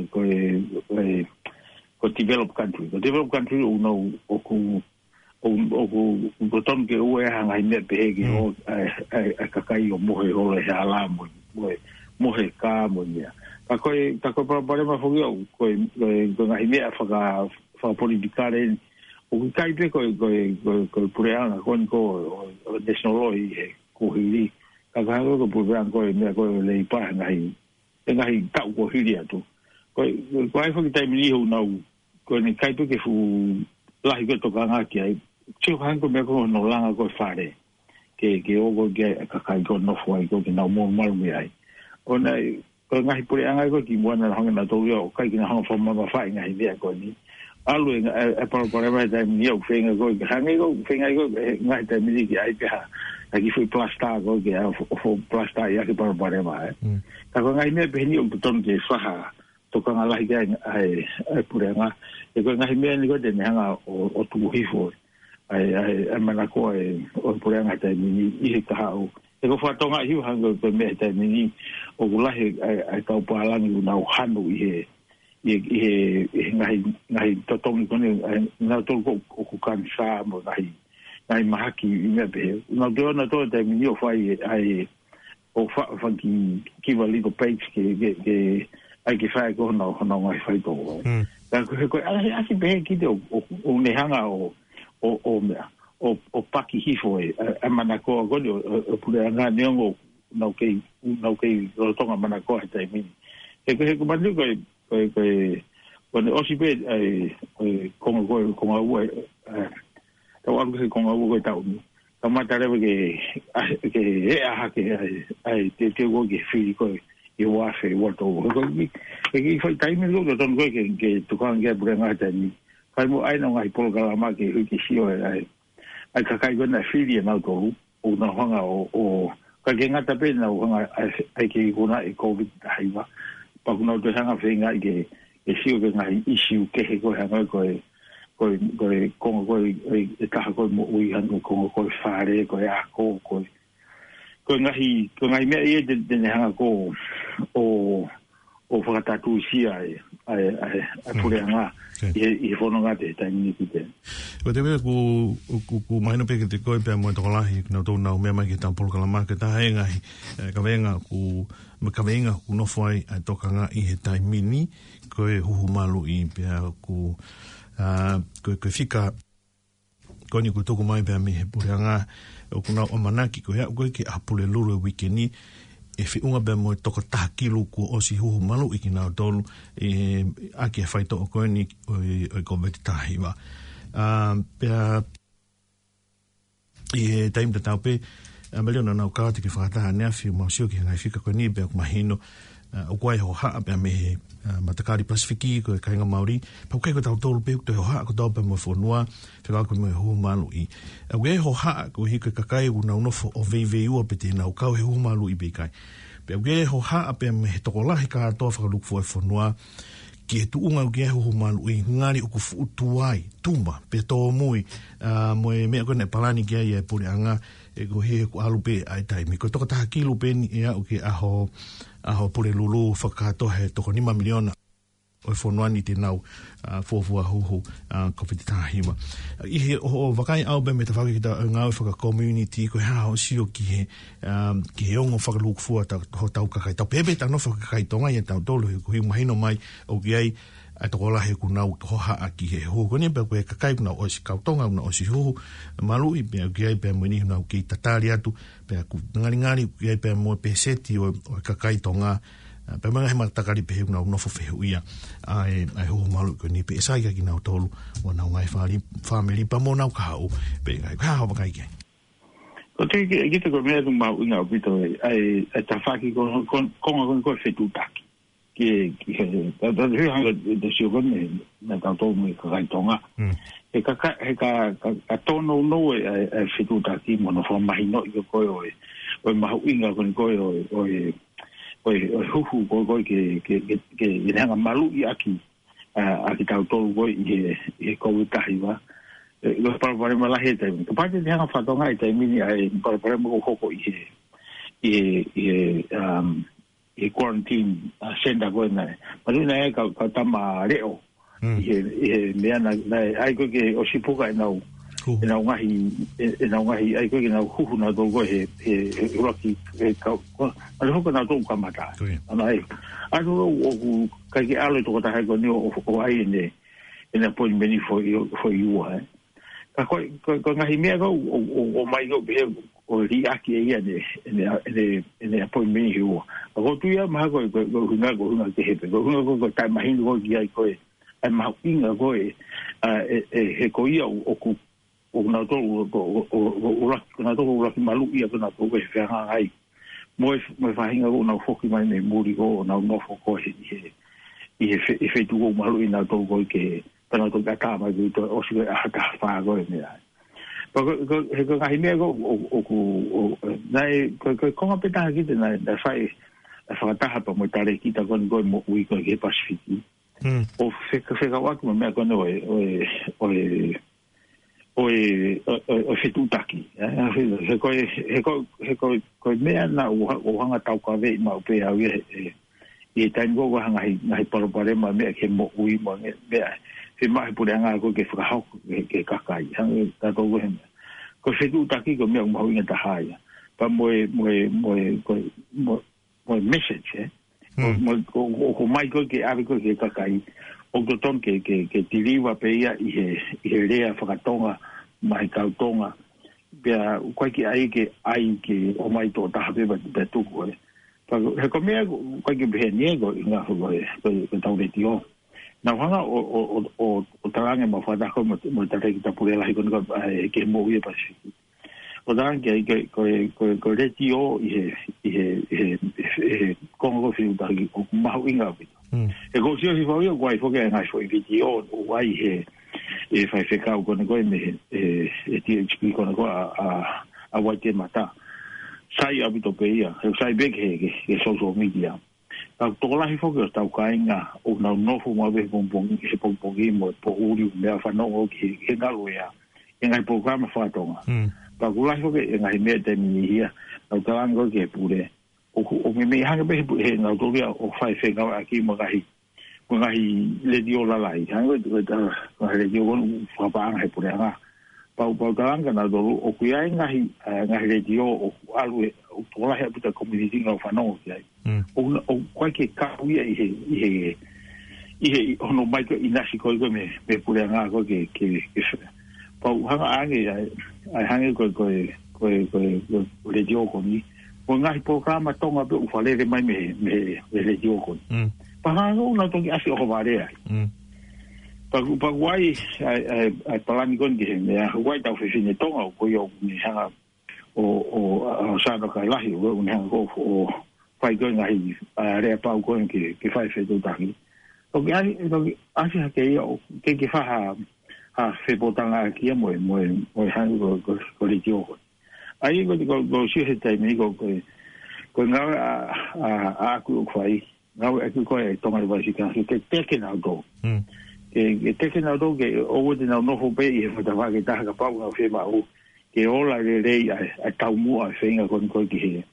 develop country o no o ku ton ke o e hanga i me pe ke o ka kai o mo he o le ala mo he ka mo ia ka ko para ma fo ko ngahi me fa politikare o kai pe ko pureanga kon ko national law ko hili ka ko pureanga ko me ko le pa ngai ta ko hili atu ko ai fo ki tai mi ho na ko ni kai pe ke fu la hi ko to ka nga ki ai chi han ko me ko no langa ko fare ke o ko ke ka kai ko no fo ai ko ki na mo mal mi ai ona ko ngai pureanga ko ki mo na hanga na to yo kai ki na hanga fo ma fa ngai dia ko ni alu e para vai dar meu fenga go hangi go fenga go ngai ta mi ki ai pa aqui foi plasta go que foi plasta ia que para vai ta go ngai me beni o botão que fa to ka ala ga ai purenga e go ngai me ni go de hanga o tu hifo ai mana ko o purenga ta mi i ka o e go fa tonga hi hanga ko me ta mi o gula ai ka pa ala ni na o hanu i ngai totongi kone na tolko o kansa mo ngai mahaki me be na do na to te mi o fai ai o fa ki vali ko page ke ai ke fai ko no ngai fai ko ko ai be ki o ne hanga o paki hifo e mana ko go o pure nga niongo no ke o tonga mana ko te mi ko manu ko when osi be kongo ko ta wa ko kongo ko ta mata le ke aha ke ai te go ke fili ko e wa fe wa to ko ki foi tai me lo don go ke to kan ke brenga ta ni kai mo ai no ai pol kala ma ke ki si o ai ka kai go na fili na to o na hanga o ka ke ngata pe na o hanga ai ke ko na e covid ai wa pa ko no to hanga fe nga ke e si o ke nga issue ke ko hanga ko ko e ka ko mo ui hanga ko fare ko a ko ngai me e de hanga ko o whakatatu si ai pureanga i whanonga te taini ki te. Ko te wea ku mahino peke te koe pia moe tokolahi na tō nau mea mai ki tāmpolo kalamaka ta hae ngahi ka wenga ku nofo ai tokanga i he taimini koe huhu malu i pia ku whika koni ku toko mai pia mi he pureanga o kuna o manaki ko hea koe ke apule luru e wikeni e whiunga bea moe toko takilu ku o si huhu malu i ki nao tolu e aki e whaito o koe ni o COVID tahiwa. Pea i he taim te tau pe meleona nau kāti ki whakataha nea whiu mausio ki ngai whika koe ni bea kumahino o koe ho haa bea me he Matakari Pasifiki ko e kainga Māori pau kai ko tau tolu pe ko ho haa ko tau pe mo fonua whaka ko mo huhu malu i au e ho haa ko hika kakai una unofo o vei ua pe te nau kau he huhu malu i bekai pe au e ho haa pe me he tokolahi ka atoa whakalukfo e fonua ki he tuunga uke e huhu malu i ngari uku fuutuai tumba pe tō mui mo e mea kone palani kia i e pure anga e ko he ko alupe ai taimi ko toka taha kilu pe ni ea uke aho pure lulu whakatohe toko 5 miliona o e whonuani te nau fuafua huhu COVID tahiwa. I he o wakai au be me te whakakita ngau whaka community ko hea o sio ki he ongo whakalukfua ho tau kakai. Tau pepe tano whakakai tonga i tau tolu he kuhi mahino mai o ki ai a toko lahe ku nau hoha a ki he huhu. Kone pe koe kakai kuna o si kautonga una o si huhu malu i pe ki ai pe mwini una ki tatari atu pe ku ngari ki ai pe mwe pe seti o kakai tonga pe mga he matakari pe una unofo fehu ia ai huhu malu ko ni pe esai ki nau tolu o nau ngai family pa mo nau kahau pe ngai kahau wakai ki ko te ki te ko mea tu mau inga pito ai tawhaki konga fetu taki ki da hanga de siogon na tau me kai tonga e ka tono no e fetu taki mono fo mai no ko o mau inga kon ko o huhu ko ke hanga malu i aki tau tolu ko i ko tahiwa lo para mala heta ko pa te hanga fatonga i te mini ai para mo hoko i quarantine senda ko na pero na ka tama reo i me ana ai ko ke o sipuka na ngahi ai ko ke na huhu na do ko he roki ka ale hoko na do ka mata ana ai ado o ka ke alo to ta ko ni o ai ne ina point many for you ka ko ngahi me ko o mai go be o ri aki ia ne appointment hiu ko tu ia ma ko hunga ke he ko ta mahin ko ia ko ai ma inga ko e ko ia o na to na to malu ia na to ko fe ai mo fa hinga ko na foki mai ne muri ko na no foko i fe tu ko malu ina to ko ke para to ka ma ko o si a ta fa ko ne ko ngai me ko nai ko ngapeta ki te nai da fai fa ta ha pa mo tare ki ta kon go mo ui ko ke Pasifiki o fe ka wa ko me ko no o fe tu taki ko me na o hanga tau ka ve ma pe a e tan go hanga ngai para ma me ke mo ui mo me e mai por anga ko ke fra ho ke kakai hang ta to ko se tu taki ko me mo inga ta haia pa mo message mo mai ko ke ave ko ke kakai o to ton ke tiliwa pe ia i he rea whakatonga mai kautonga bea ko ke o mai to ta habe ba tu ko pa ko me ko ke be niego inga ho ko tau de tio na hanga o talange mo fa da ko mo ta ki ta pure la ko ke mo ie Pasifiki o dan ke ko le tio con go fiu da o ma winga e go si si foi guai fo che na sui video guai fai feca con me ti explico na a guai mata sai abito peia sai be che social media ta tola hi fo che sta kainga o no fu mo be bom se pom mo po uri me fa no o che ngaloya ngai programa fa tonga pa kula fo che ngai me te mi hia ta tango che pure o me hanga be na to via o fai feca aqui mo ngai le dio la lai hanga le dio con fa pa ngai pure nga pau talanga na do o kuia ngai le dio o alu o tola he puta community nga fa no kia o qualche kauia i ono mai ko inasi ko me pure nga ko ke pau hanga ange ai hanga ko le dio ko ni o ngai programa tonga pe u fale de mai me le dio ko pa hanga una tongi asi o varea pa guai ai palani kon ki me guai tau fini tonga ko yo ni hanga o sa no kai lahi o un hanga o fai ko ngai re pa ko ki fai fe do tangi o ki asi ke yo ke fa ha fe botanga ki mo hanga ko le dio ai go si he tai me ko nga a ku fai nga ko tonga ba si ka ke teken au go ke teken au do ke o de no ho be e fa va ke ta ka pa nga fe ma o ke ola le a tau mu a fe nga kon ko ke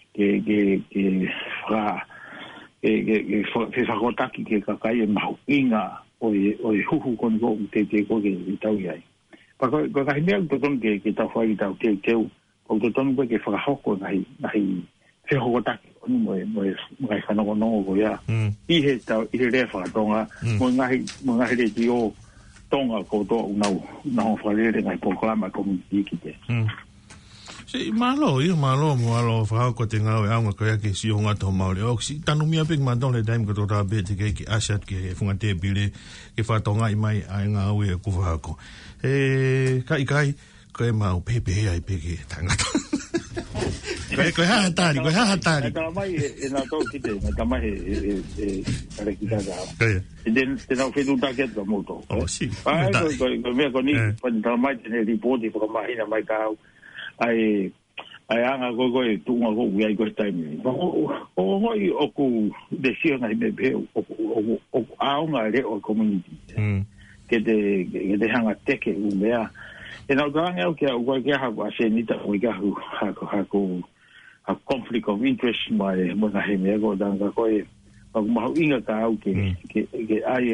fra ke fa ko ta ki ke ka kai ma inga o hu kon go te ko ke tau ai pa ko ka me to ton ke ta fa ki ta ke o to ton ko ke fa ho ko nai se ho ta mo ngai fa no go ya i he ta i le fa tonga mo ngai le dio tonga ko to na fa le ngai programa community ki te se malo mo fa ko te ngau anga ko ya ke si honga to maule o si tanu mia pek man le time ko to ta be te ke ashat ke funga te bile ke fa tonga i mai ai ngau e ku fa ko kai ko e mau pepe ai peke tanga ko ha tari ta mai e na to ki te ta mai ale ki ta ga den te na fetu ta ke to moto si ko me ko ni ta mai te report ko mai na mai ka ai anga go tu nga go ai go time o ku desio na me be o anga le o community que de hanga teke u mea e na ganga o ke o ke ha wa se ni ta o ga ha conflict of interest mai mo na he me go danga ko e o ma inga ka o ke ai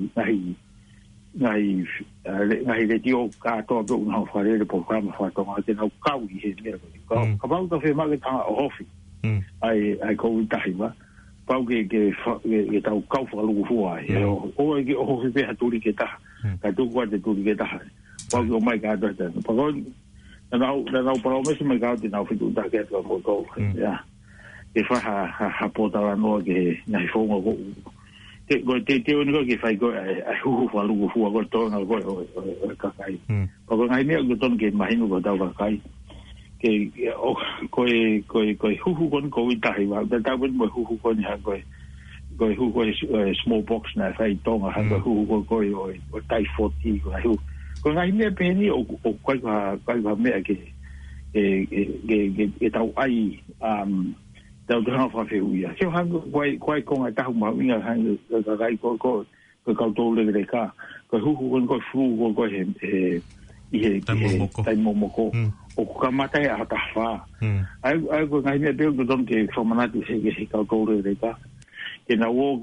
ngai le dio ka to do na fa le programa fa to ma te na ka u he me ko ka ba to fe ma ke ta ofi ai ko ta hiwa pa ke ta ka fa lu fu ai o ke o fe ha tu ke ta ka tu ko te tu ke ta pa ko mai ka ta pa ko na pa o me se me ka te na fi tu ta ke to mo ko ya e fa ha po ta no ke na fo ngo te unico che fai ai fa lu fu ko to na ka kai pa ko ngai me ko ton ke mai no ko ta ka kai ke ko hu kon ko ta hiwa ta mo hu kon ha ko small box na fai to ha ko ko tai 40 ko hu ko ngai me pe ni o ko me ke ta ai da do fa fe uia se ha ko ko ta ma winga ha ga ko to le ka ko hu kon ko fu ko he tai momoko o ka mata e ata fa ai ko ngai me be do don ke formanatu se ke ka to le ka ke na wo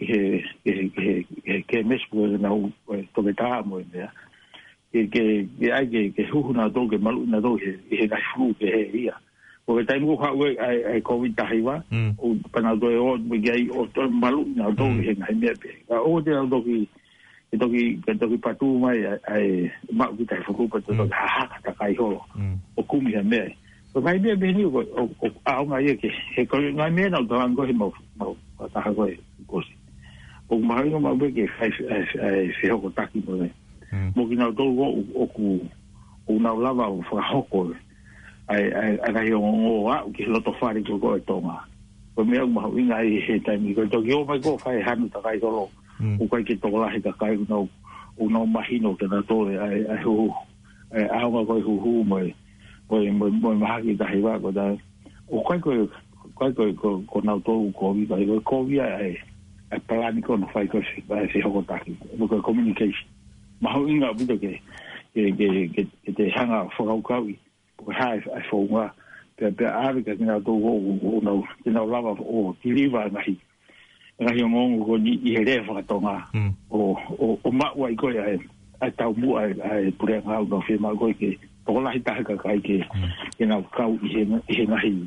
ke mes po na to ke ta mo ya ke ai ke hu na do ke malu na do he na fu ke he ia o ke tai mo ha ai covid ta hiwa o pana do o me gai o to malu na do he ngai me be o de do ki patu mai ai ma ku tai fu pa to ha ta kai ho o kumi ha me o ngai me be ni o a ngai ke he ko ngai me na do an go he mo ta ha go ko si o ma ho ma be ke ai se ho ta ki mo mo ki na do o ku o na lava o fa ho ko ai o a ki lo to fari ko tonga ko me ma winga he taimi ko to yo mai ko fai hanu ta kai lo o kai ki to la he ka kai no o no mahino ke na to ai ho ai wa ko hu mai mo ma ki ta he wa ko da o kai ko na to ko vi ko vi ai plan ko no fai ko se ho ta ki ko communication ma winga bu ke te hanga fo ka wi ko hai fo wa pe Africa que não não lava o deliva ngahi ngongo ko ni hele fa tonga o ma wa ko ai tau mu ai pure nga no fe ma ko ke to la hita ka kai ke na ka ngahi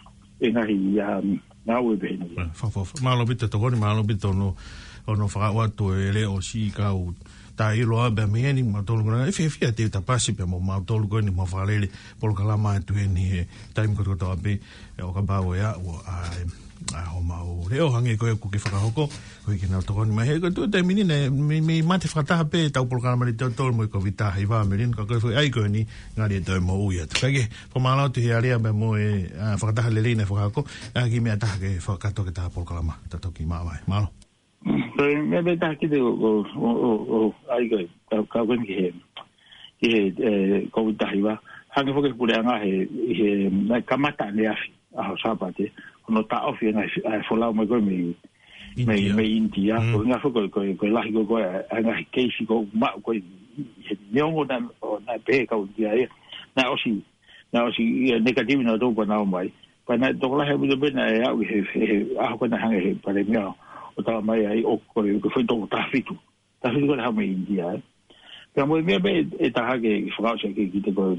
na we be ni fa ma lo bit to ni ma lo bit no ono fa wa to ele o si ka u ta i loa be me ni ma tolu ngana e fia te ta pasi pe mo ma tolu ko ni mo fa lele por kala ma tu ni time ko to be o ka ba o ya o a o ma o le o hange ko ku ki fa ko ki na to ni ma he ko tu te mini ne me ma te fa ta pe ta por kala ma te tolu mo ko vita hi va me rin ko ko ai ko ni ngari to mo u ya ka ke po ma la tu ya le be mo e fa ta lele ne fa ko a ki me ta ke fa ka to ke ta por kala ma ta to ki ma vai ma lo me ve ta ki de o ai ka wen ki ko ta hiwa ha ko ke pure nga he na kamata ne afi a sa pate no ta ofi na fo la mo go me India ko nga fo ko la ko nga ke si ko ma ko ne ngo na pe ka dia na osi negative na do na mai pa na do la he bu be na ya he ko na hanga he pa le mio o ta mai ai o ko foi do tafiku ko ha mai India pero moi me e ta ha ke frase ke ki te ko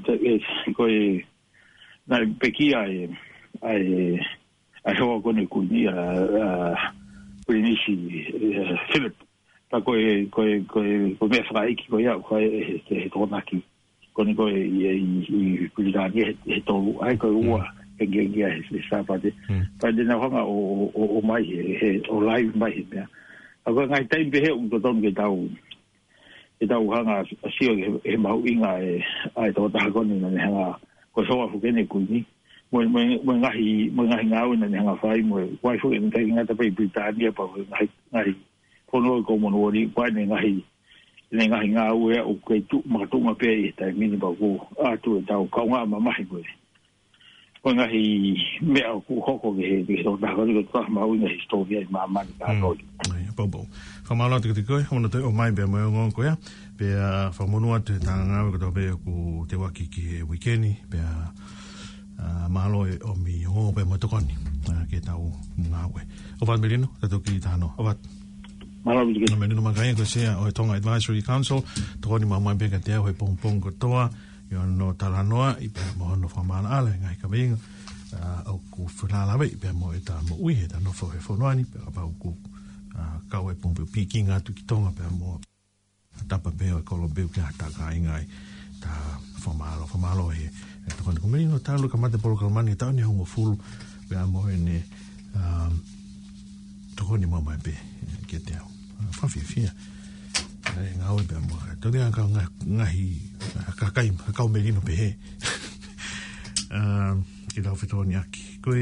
na peki ai ho ko ne ku ni ni si Philip ta ko me frai ki ko ya ko e to na ki ko ni ko i ku da ni e to ai ko wa e sa pa de na ho o mai o live mai ya ako ngai tai be he un to ke tau hanga sio e mau inga ai to ta ko ni na hanga ko so wa fu ke ne ku ni mo ngahi ngau na hanga fai mo wai fu en tai ngata pe Britania pa ngai pono ko mo no ni kwa ne ngahi ngau e o ke tu ma pe tai mini ba ko a tu tau ka nga ma mai ko ngahi me ko ko ke to ta ko ko ma u ni historia ma ka ko bobo famalo te ko ono te o mai be mo ngon ko ya be fa monu atu tanga ko to be ku te waki ki weekend be malo o mi o be mo to koni ke tau ngawe o va merino te to ki tano o va malo bi ke no merino magai ko se o Tonga Advisory Council to ni mama be ka te o pong ko toa yo no talanoa i pe mo no fa mana ale ngai ka bing o ku funa la be mo eta mo ui eta no fo no ani pe ba ku ka we pompe piking atu ki tonga pe mo tapa pe o kolo be ka ta ka ngai ta fa malo e to ko ko menino talo ka mate polo ka mani ta ni ho fulu pe mo ne to ko ni mama be ke te fa fia ngau be mo to dia ka ngahi ka o merino pe he ki la fitoni aki ko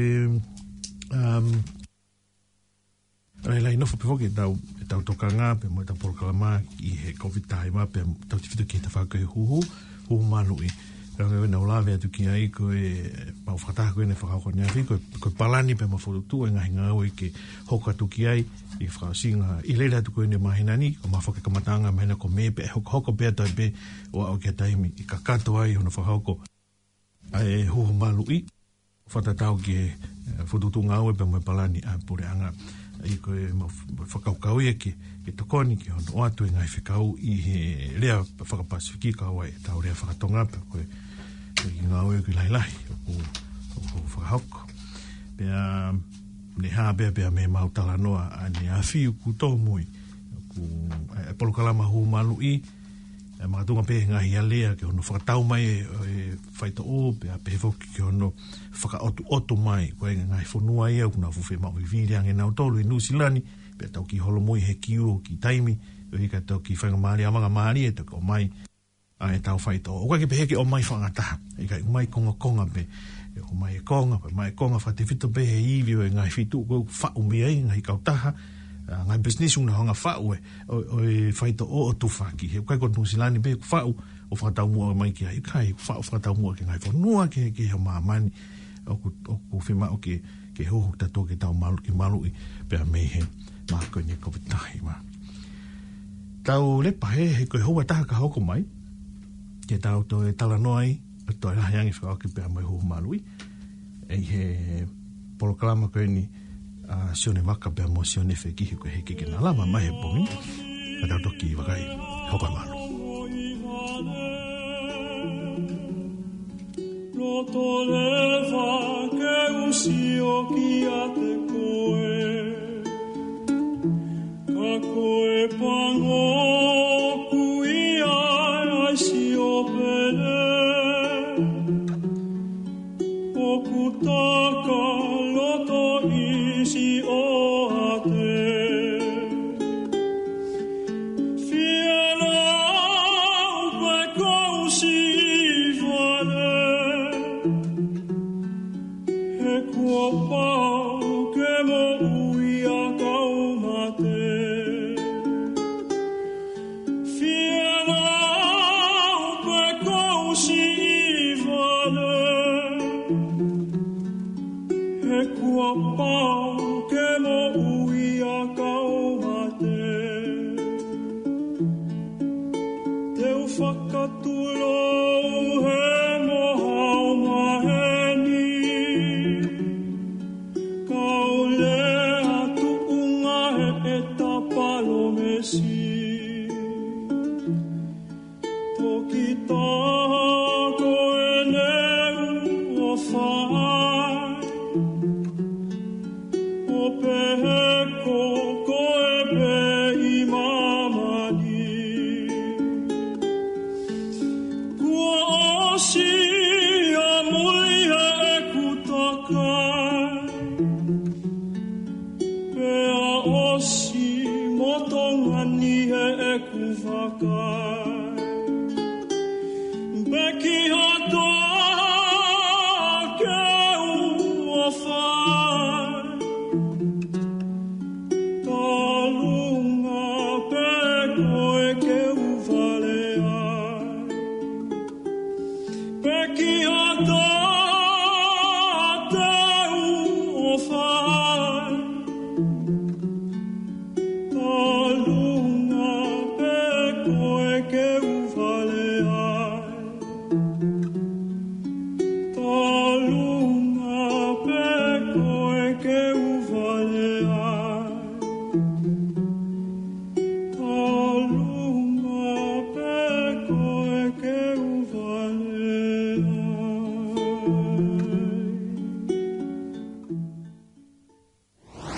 ai no fo pe foke tau toka nga pe mo ta proclama i he covid time pe tau ti fitu ki ta fa ko hu manui pero no la ve tu ki ai ko pa fata ko ne fa ko nya fi ko palani pe mo fo tu nga ngau ki hoka tu ki ai i fra singa i le tu ko ne mahinani o ma foke ka matanga me na ko me pe hoko pe ta pe o o ke taimi i ka kato ai no fa hoko ai hu manui fata tau ki fo tu ngau pe mo palani a pure anga i ko whakaukau e ke tokoni ki hono o atu e ngai whikau i he rea whakapasifiki ka wai tau rea whakatonga pe koe i ngā ue ki lailahi o whakahauko pea ne haa pea me mautala noa a ne a whiu ku tō mui ku polokalama hu malu i makatunga pe ngahi alea ke hono whakatau mai e whaita o pea pe whoki ke hono whakaotu mai koe ngai whanua ia kuna fuwhe mau i viri ange nau tolu i Nusilani pea tau ki holo mui he kiu ki taimi o hika tau ki whanga maari amanga maari e tako mai ai tau whaito. O kai ke peheke o mai whangataha. E kai umai konga pe. E o mai konga, mai konga whatewhito pe he iwi o e ngai whitu ko whau mea i ngai kautaha. Ngai business una honga whau o e whaito o tufaki. He kai kono silani pe whau o whakatau mua mai ki ai. Kai whau whakatau mua ke ngai whanua ke heo maamani. O ku whima o ke hoho tato ke tau malu ki malu i pe a mei he mako ni ko vitahi ma. Tau lepa he koe hoa taha ka hoko mai. Ke tau to e tala noi, to e rahiangi whakao pe a mai hoho malui. E he polokalama koe ni sione waka pe a mo sione whekihi koe heke ke nalama mai he pongi. Ka tau toki i wakai hoko malu. Loto leva ke usio ki a te koe. Ka koe pango kui ai si o pene. O kutaka loto isi o ate. Fiena upe kousi vane. He kua pau ke mo ui a kaumate. Pau ke mo ui a kaumate. Teu whakatulo he mo hau maheni. Kau lea tuunga he e tapalo mesi. Toki tako e neu o whai. Peheko koe pe I mamani. Kua osi a mui he e kutakai. Pea osi motongani he e kuwakai.